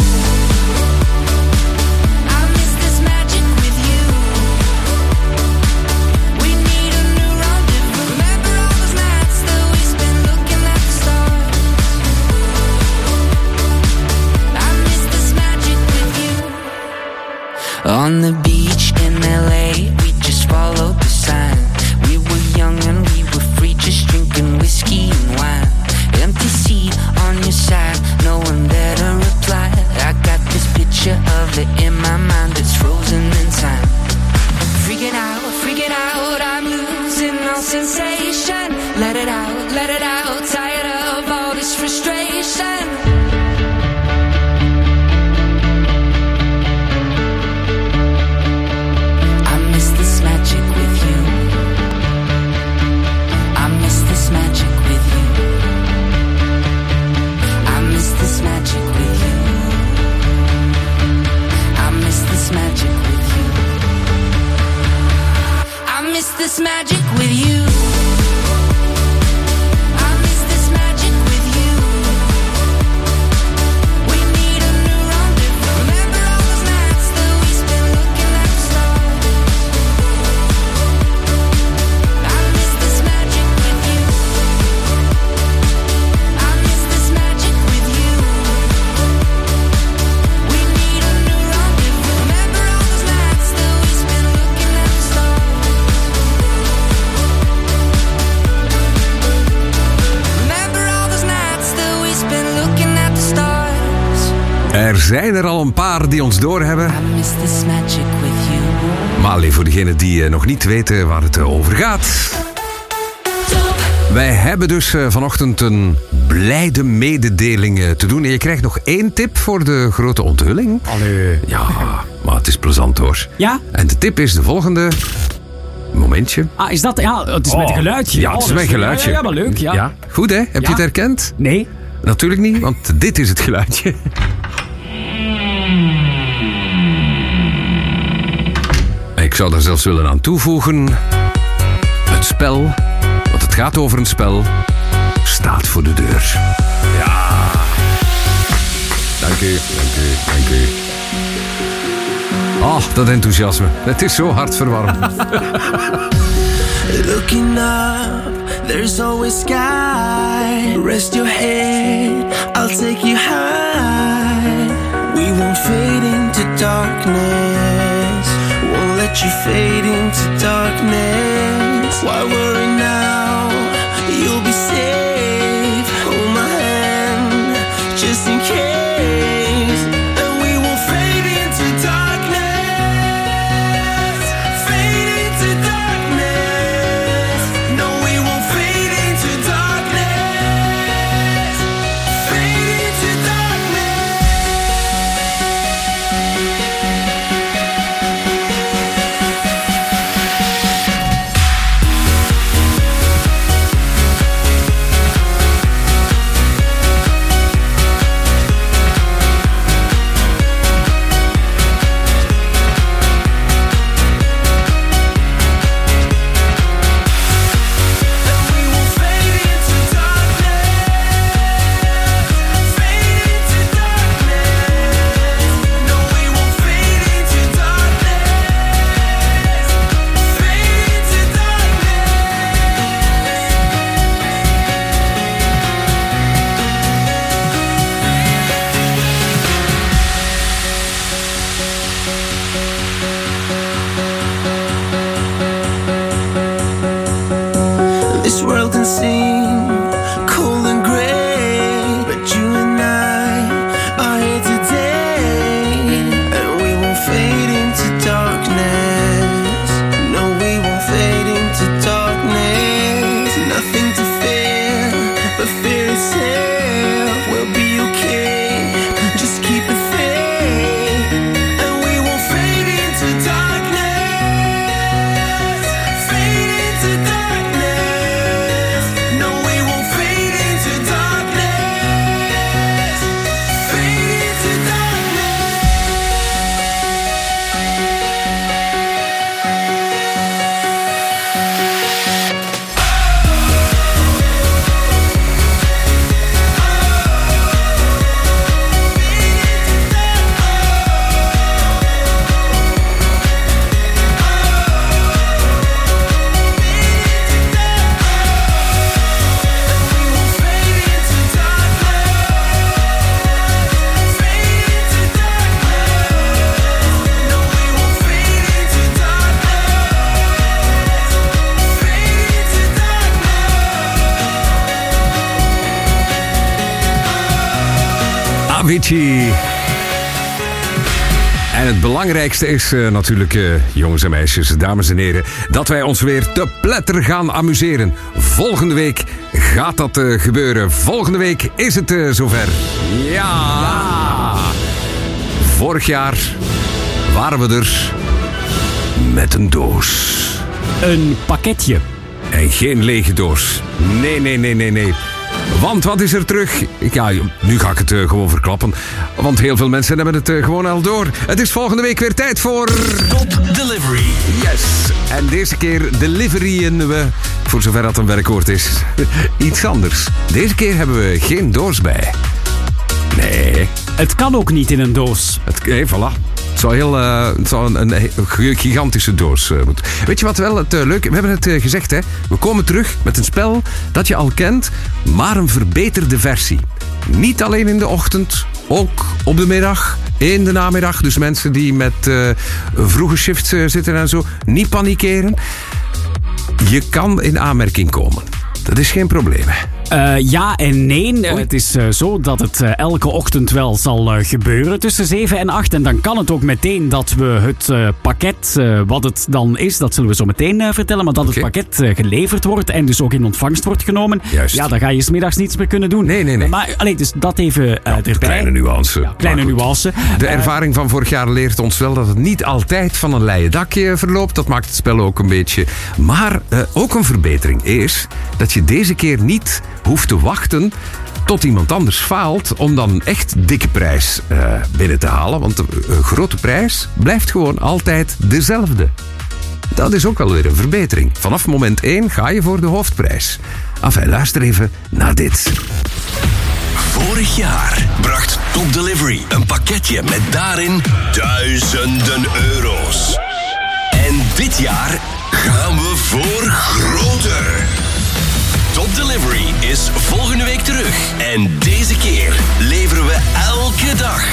On the beach in L A, we just followed the sign. We were young and we were free, just drinking whiskey and wine. Empty seat on your side, no one there to reply. I got this picture of it in my mind that's frozen in time. Freaking out, freaking out, I'm losing all sensation. Let it out, let it out, tired of all this frustration. This magic with you. I miss this magic with you. We need a new rendezvous. Remember all those nights that we spent looking at the stars. I miss this magic with you. I miss this magic with you. We need a new rendezvous. Remember all those nights that we spent looking at the stars. Er zijn er al een paar die ons doorhebben. Maar alleen voor degenen die nog niet weten waar het over gaat. Wij hebben dus vanochtend een blijde mededeling te doen. En je krijgt nog één tip voor de grote onthulling. Allee. Ja, maar het is plezant hoor. Ja? En de tip is de volgende. Momentje. Ah, is dat... Ja, het is oh. met een geluidje. Ja, het is oh, met een geluidje. Ja, ja, maar leuk, ja. ja. Goed hè? Heb ja. je het herkend? Nee. Natuurlijk niet, want dit is het geluidje. Ik zou daar zelfs willen aan toevoegen. Het spel, want het gaat over een spel, staat voor de deur. Ja. Dank u, dank u, dank u. Oh, dat enthousiasme. Het is zo hartverwarmend. Looking up, there's always sky. rest your head, I'll take you high. We won't fade into darkness, won't let you fade into darkness. Why worry now? You'll be safe. Hold my hand, just in case. And we won't fade into darkness, fade into darkness. No, we won't fade into darkness, fade into this world can seem cold and grey, but you and I are here today, and we won't fade into darkness. No, we won't fade into darkness. Nothing to fear but fear itself. We'll be okay, just keep it faith, and we won't fade into darkness, fade into darkness. No, we won't fade into darkness, fade into Avicii. En het belangrijkste is uh, natuurlijk, uh, jongens en meisjes, dames en heren, dat wij ons weer te pletter gaan amuseren. Volgende week gaat dat uh, gebeuren. Volgende week is het uh, zover. Ja. ja! Vorig jaar waren we er met een doos. Een pakketje. En geen lege doos. Nee, nee, nee, nee, nee. Want wat is er terug? Ja, nu ga ik het uh, gewoon verklappen. Want heel veel mensen hebben het uh, gewoon al door. Het is volgende week weer tijd voor... Top Delivery. Yes. En deze keer deliveryen we, voor zover dat een werkwoord is, iets anders. Deze keer hebben we geen doos bij. Nee. Het kan ook niet in een doos. Het, nee, voilà. Het zou, heel, uh, het zou een, een gigantische doos uh, moeten. Weet je wat wel het uh, leuke... We hebben het uh, gezegd, hè. We komen terug met een spel dat je al kent, maar een verbeterde versie. Niet alleen in de ochtend, ook op de middag, in de namiddag. Dus mensen die met uh, vroege shifts uh, zitten en zo, niet panikeren. Je kan in aanmerking komen. Dat is geen probleem, hè. Uh, ja en nee. Uh, het is uh, zo dat het uh, elke ochtend wel zal uh, gebeuren tussen zeven en acht. En dan kan het ook meteen dat we het uh, pakket, uh, wat het dan is, dat zullen we zo meteen uh, vertellen, maar dat okay. het pakket uh, geleverd wordt en dus ook in ontvangst wordt genomen. Juist. Ja, dan ga je 's middags niets meer kunnen doen. Nee, nee, nee. Maar allee, dus dat even uh, ja, erbij. Kleine nuance. Ja, kleine nuance. De ervaring van vorig jaar leert ons wel dat het niet altijd van een leien dakje verloopt. Dat maakt het spel ook een beetje. Maar uh, ook een verbetering is dat je deze keer niet hoeft te wachten tot iemand anders faalt om dan een echt dikke prijs uh, binnen te halen. Want de uh, grote prijs blijft gewoon altijd dezelfde. Dat is ook wel weer een verbetering. Vanaf moment één ga je voor de hoofdprijs. Enfin, luister even naar dit. Vorig jaar bracht Top Delivery een pakketje met daarin duizenden euro's. En dit jaar gaan we voor groter. Top Delivery is volgende week terug En deze keer leveren we elke dag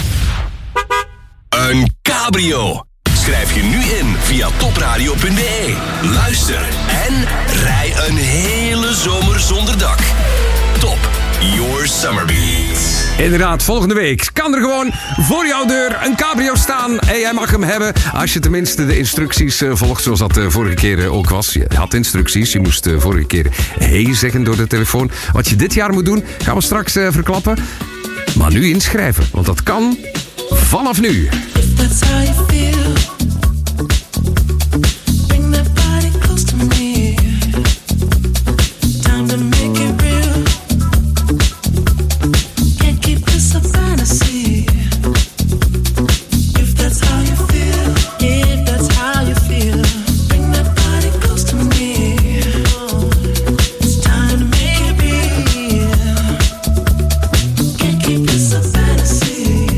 een cabrio. Schrijf je nu in via topradio punt b e. Luister en rij een hele zomer zonder dak. Top, your summer beats. Inderdaad, volgende week kan er gewoon voor jouw deur een cabrio staan. En jij mag hem hebben als je tenminste de instructies uh, volgt zoals dat uh, vorige keer uh, ook was. Je had instructies, je moest uh, vorige keer hey zeggen door de telefoon. Wat je dit jaar moet doen, gaan we straks uh, verklappen. Maar nu inschrijven, want dat kan vanaf nu. That's how you feel. Bring that body close to me. Time to make it real. Can't keep this a fantasy. If that's how you feel, if that's how you feel. Bring that body close to me. It's time to make it real. Can't keep this a fantasy.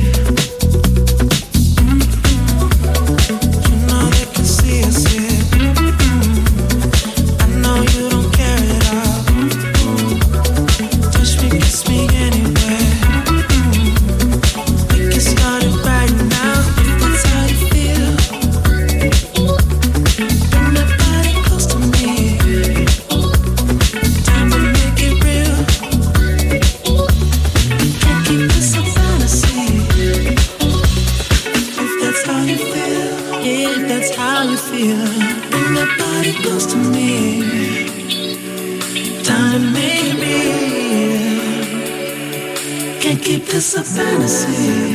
Keep this a fantasy.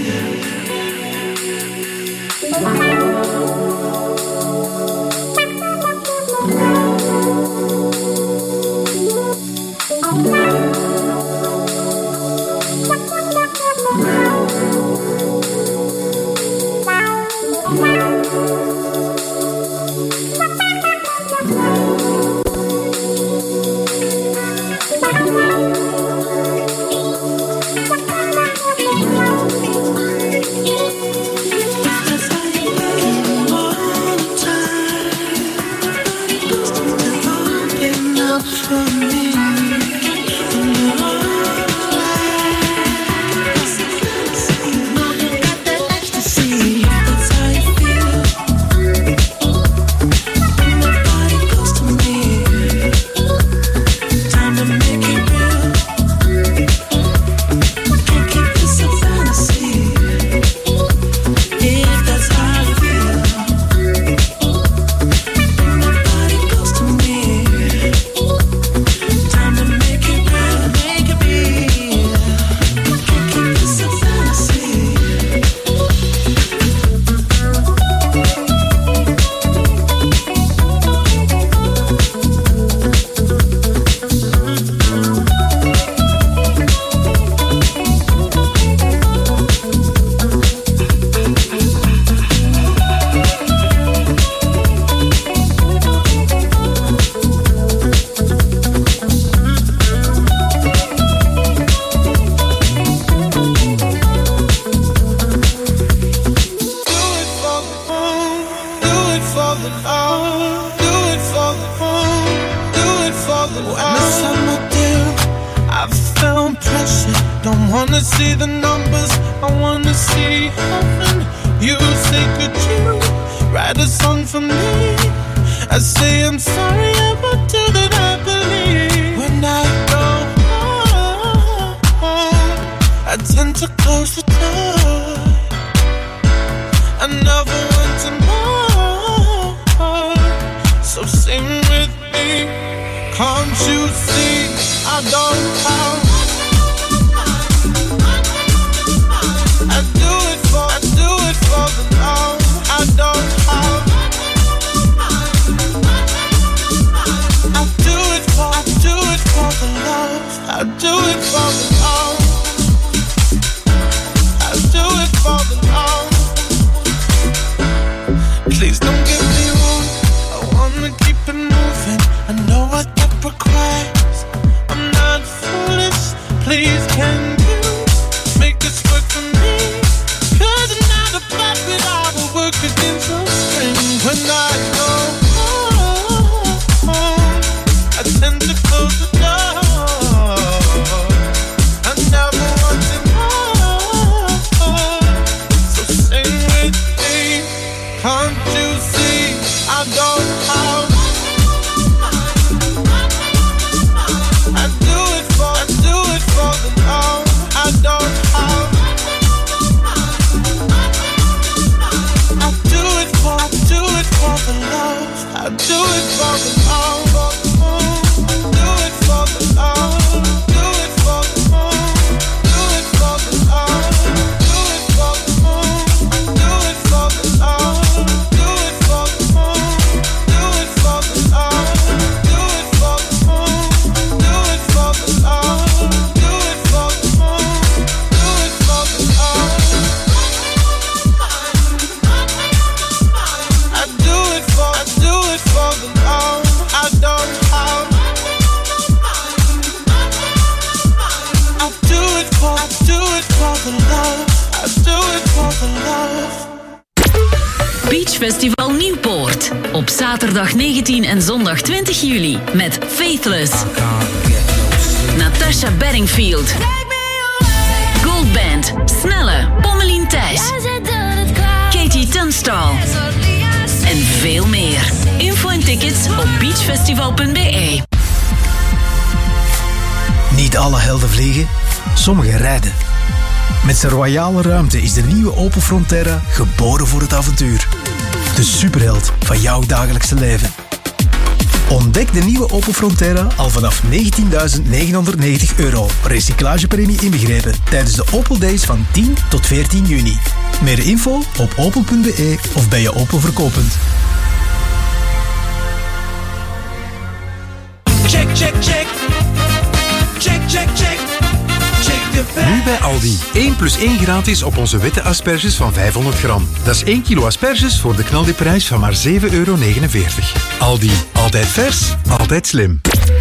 I tend to close the door. Festival Nieuwpoort. Op zaterdag negentien en zondag twintig juli met Faithless, Natasha Bedingfield, Goldband, Snelle, Pommelien Thijs, Katie Tunstall en veel meer. Info en tickets op beachfestival punt b e. Niet alle helden vliegen, sommigen rijden. Met zijn royale ruimte is de nieuwe Opel Frontera geboren voor het avontuur. De superheld van jouw dagelijkse leven. Ontdek de nieuwe Opel Frontera al vanaf negentienduizend negenhonderdnegentig euro. Recyclagepremie inbegrepen tijdens de Opel Days van tien tot veertien juni. Meer info op opel punt b e of bij je Opel verkooppunt. Check, check, check. Check, check, check. Check de fact. Nu bij Aldi. één plus één gratis op onze witte asperges van vijfhonderd gram. Dat is één kilo asperges voor de knaldiprijs van maar zeven euro negenenveertig. Aldi. Altijd vers, altijd slim.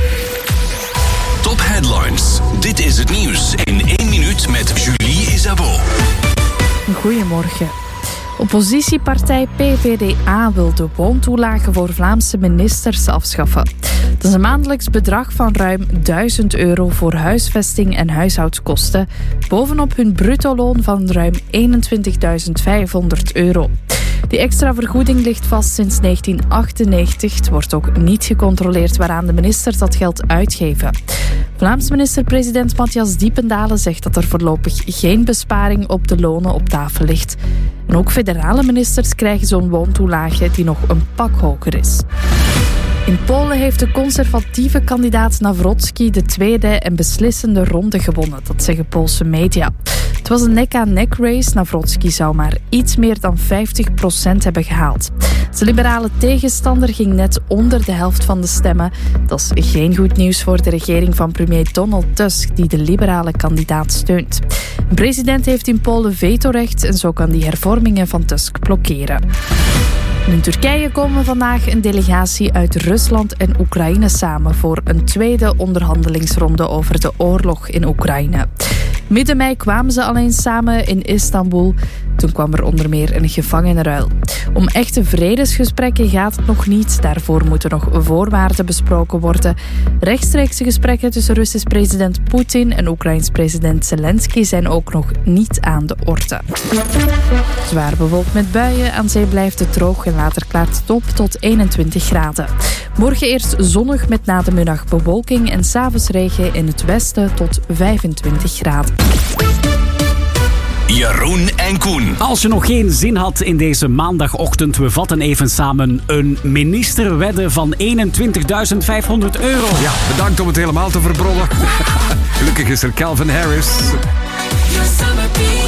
Top Headlines. Dit is het nieuws in één minuut met Julie Isabeau. Goedemorgen. Oppositiepartij P V D A wil de woontoelage voor Vlaamse ministers afschaffen. Dat is een maandelijks bedrag van ruim duizend euro voor huisvesting en huishoudkosten, bovenop hun bruto-loon van ruim eenentwintigduizend vijfhonderd euro. Die extra vergoeding ligt vast sinds negentien achtennegentig. Het wordt ook niet gecontroleerd waaraan de ministers dat geld uitgeven. Vlaams minister-president Matthias Diependalen zegt dat er voorlopig geen besparing op de lonen op tafel ligt. En ook federale ministers krijgen zo'n woontoelage die nog een pak hoger is. In Polen heeft de conservatieve kandidaat Nawrocki de tweede en beslissende ronde gewonnen, dat zeggen Poolse media. Het was een nek-aan-nek race. Nawrocki zou maar iets meer dan vijftig procent hebben gehaald. Zijn liberale tegenstander ging net onder de helft van de stemmen. Dat is geen goed nieuws voor de regering van premier Donald Tusk, die de liberale kandidaat steunt. Een president heeft in Polen vetorecht en zo kan die hervormingen van Tusk blokkeren. In Turkije komen vandaag een delegatie uit Rusland en Oekraïne samen voor een tweede onderhandelingsronde over de oorlog in Oekraïne. Midden mei kwamen ze alleen samen in Istanbul. Toen kwam er onder meer een gevangenenruil. Om echte vredesgesprekken gaat het nog niet. Daarvoor moeten nog voorwaarden besproken worden. Rechtstreekse gesprekken tussen Russisch president Poetin en Oekraïns president Zelensky zijn ook nog niet aan de orde. Zwaar bewolkt met buien. Aan zee blijft het droog en later klaart het op tot eenentwintig graden. Morgen eerst zonnig met na de middag bewolking en 's avonds regen in het westen tot vijfentwintig graden. Jeroen en Koen. Als je nog geen zin had in deze maandagochtend, we vatten even samen een ministerwedde van eenentwintigduizend vijfhonderd euro. Ja, bedankt om het helemaal te verbrollen. Gelukkig is er Calvin Harris. Your summer beat.